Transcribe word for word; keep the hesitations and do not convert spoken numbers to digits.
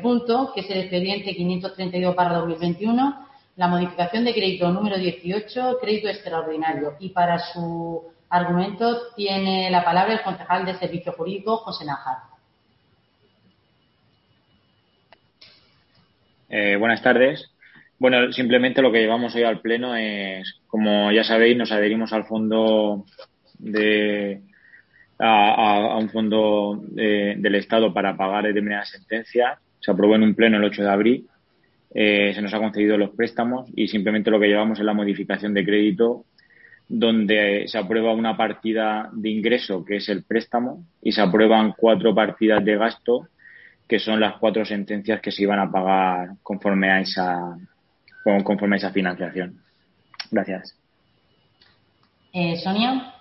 punto, que es el expediente quinientos treinta y dos barra dos mil veintiuno, la modificación de crédito número dieciocho, crédito extraordinario. Y para su argumento tiene la palabra el concejal de Servicio Jurídico, José Nájar. Eh, buenas tardes. Bueno, simplemente lo que llevamos hoy al Pleno es, como ya sabéis, nos adherimos al fondo de a, a, a un fondo de, del Estado para pagar determinadas sentencias. Se aprobó en un Pleno el ocho de abril. Eh, se nos ha concedido los préstamos y simplemente lo que llevamos es la modificación de crédito, donde se aprueba una partida de ingreso, que es el préstamo, y se aprueban cuatro partidas de gasto, que son las cuatro sentencias que se iban a pagar conforme a esa conforme a esa financiación. Gracias. Eh, Sonia.